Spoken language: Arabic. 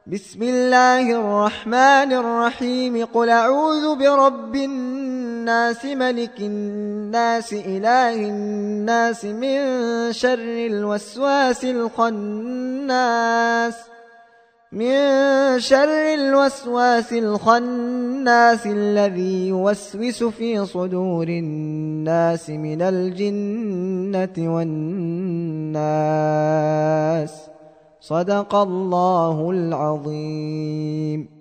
بسم الله الرحمن الرحيم قل أعوذ برب الناس ملك الناس إله الناس من شر الوسواس الخناس الذي يوسوس في صدور الناس من الجنة والناس. صدق الله العظيم.